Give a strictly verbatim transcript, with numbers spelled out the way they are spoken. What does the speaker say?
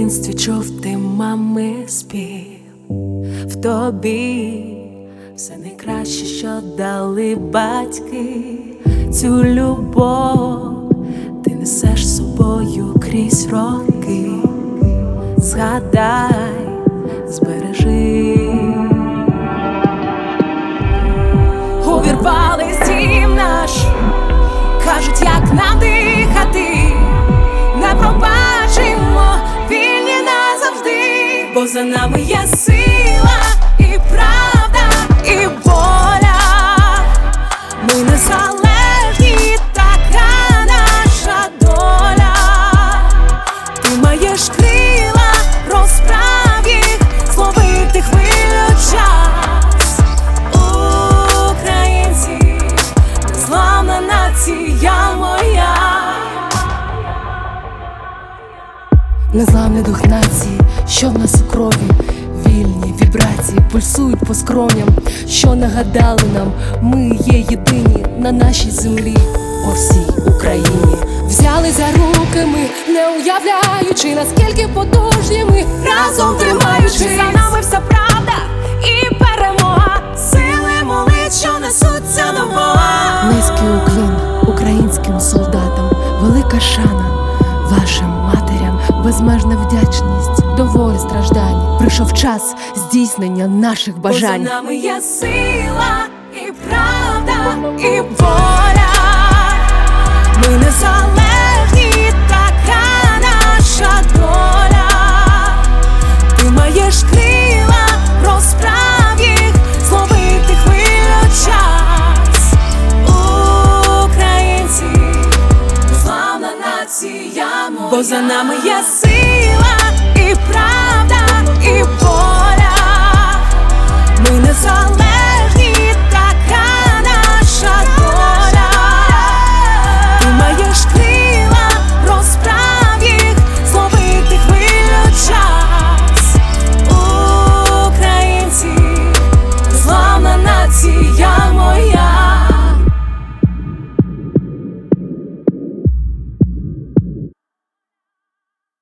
дитинстві чув ти мами спів, в тобі все найкраще, що дали батьки. Цю любов ти несеш з собою крізь роки. Згадай, збережи. Увірвались дім наш, кажуть, як нам дихати. Не пробачимо, вільні назавжди, бо за нами є сила і правда, і воля. Ми незалежні, така наша доля. Ти маєш крила, розправ їх, зловити хвилю час. Українці, незламна нація моя. Незламний дух нації, що в нас у крові. Вільні вібрації пульсують по скроням, що нагадали нам, ми є єдині на нашій землі, по всій Україні. Взяли за руки ми, не уявляючи, наскільки потужні ми, разом тримаючи. За нами вся правда і перемога, сили молитв, що несуться до Бога. Низький уклін українським солдатам, велика шана вашим матерям, безмежна вдячність, доволі страждань. Прийшов час здійснення наших бажань. Бо за нами є сила і правда, і воля. Ми незалежні, така наша доля. Ти маєш крила, розправ їх, зловити хвилю час. Українці, незламна нація моя. Бо за нами є сила і правда, і воля. Ми незалежні.